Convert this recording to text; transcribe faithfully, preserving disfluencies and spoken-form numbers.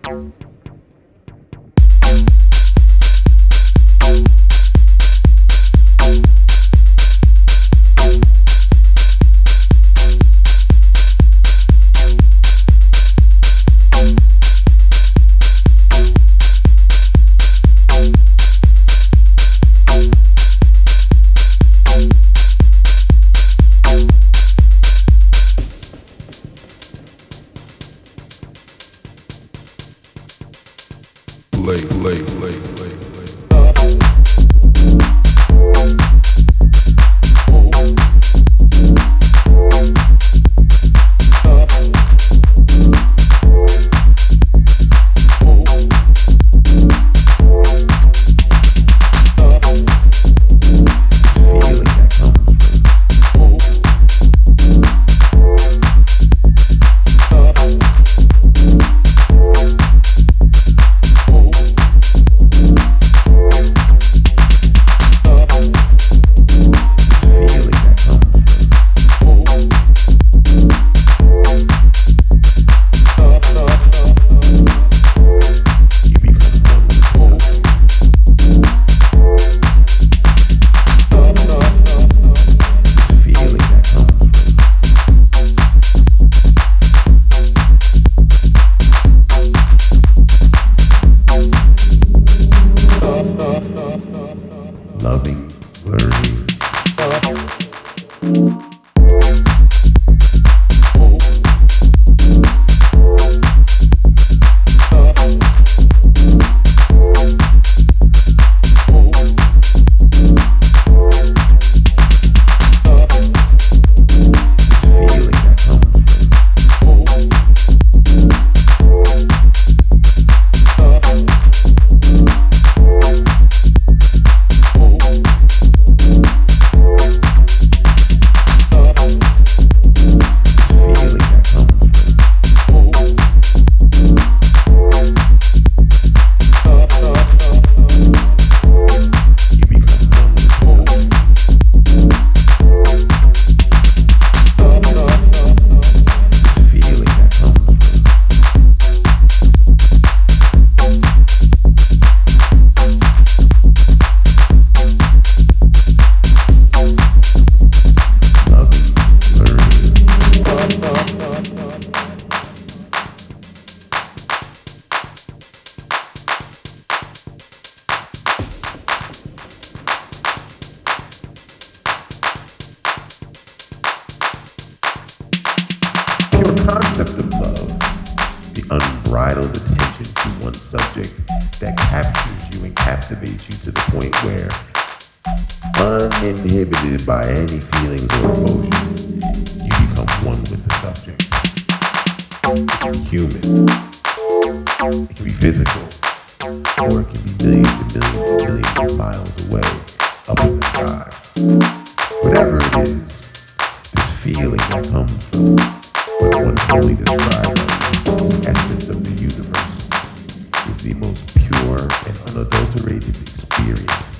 late, late, late, late, late. Loving, learning. Pure concept of love, the unbridled attention to one subject that captures you and captivates you to the point where, uninhibited by any feelings or emotions, you become one with the subject. It can be human, it can be physical, or it can be millions and millions and millions of miles away, up in the sky. Whatever it is, this feeling that comes from what one can only describe as the essence of the universe is the most pure and unadulterated experience